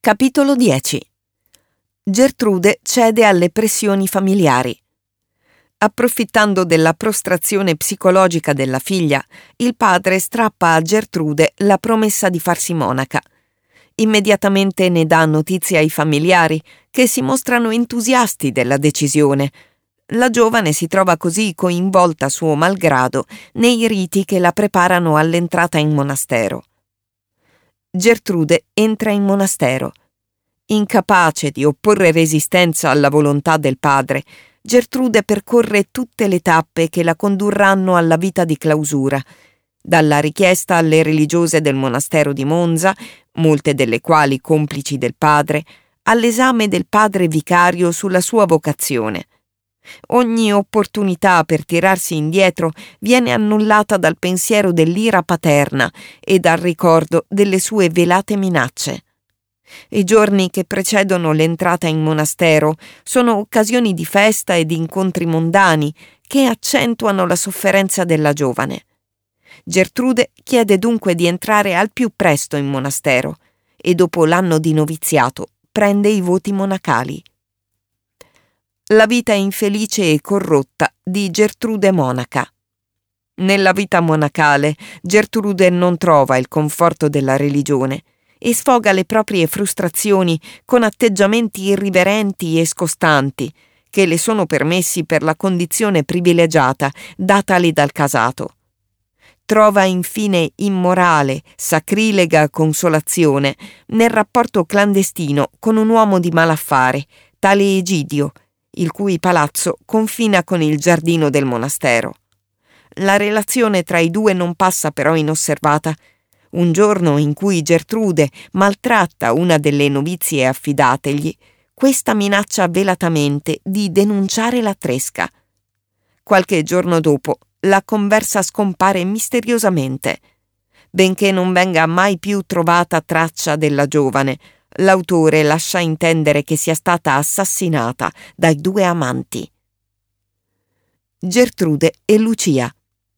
Capitolo 10. Gertrude cede alle pressioni familiari. Approfittando della prostrazione psicologica della figlia, il padre strappa a Gertrude la promessa di farsi monaca. Immediatamente ne dà notizia ai familiari, che si mostrano entusiasti della decisione. La giovane si trova così coinvolta suo malgrado nei riti che la preparano all'entrata in monastero. Gertrude entra in monastero. Incapace di opporre resistenza alla volontà del padre, Gertrude percorre tutte le tappe che la condurranno alla vita di clausura, dalla richiesta alle religiose del monastero di Monza, molte delle quali complici del padre, all'esame del padre vicario sulla sua vocazione. Ogni opportunità per tirarsi indietro viene annullata dal pensiero dell'ira paterna e dal ricordo delle sue velate minacce. I giorni che precedono l'entrata in monastero sono occasioni di festa e di incontri mondani che accentuano la sofferenza della giovane. Gertrude chiede dunque di entrare al più presto in monastero e dopo l'anno di noviziato prende i voti monacali. La vita infelice e corrotta di Gertrude monaca. Nella vita monacale Gertrude non trova il conforto della religione e sfoga le proprie frustrazioni con atteggiamenti irriverenti e scostanti che le sono permessi per la condizione privilegiata datale dal casato. Trova infine immorale, sacrilega consolazione nel rapporto clandestino con un uomo di malaffare, tale Egidio, il cui palazzo confina con il giardino del monastero. La relazione tra i due non passa però inosservata. Un giorno in cui Gertrude maltratta una delle novizie affidategli, questa minaccia velatamente di denunciare la tresca. Qualche giorno dopo la conversa scompare misteriosamente. Benché non venga mai più trovata traccia della giovane, l'autore lascia intendere che sia stata assassinata dai due amanti. Gertrude e Lucia.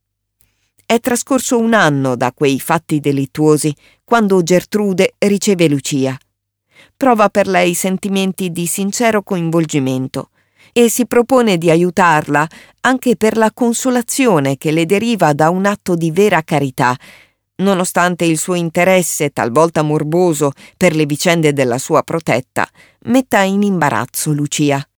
È trascorso un anno da quei fatti delittuosi quando Gertrude riceve Lucia. Prova per lei sentimenti di sincero coinvolgimento e si propone di aiutarla anche per la consolazione che le deriva da un atto di vera carità, nonostante il suo interesse, talvolta morboso, per le vicende della sua protetta, metta in imbarazzo Lucia.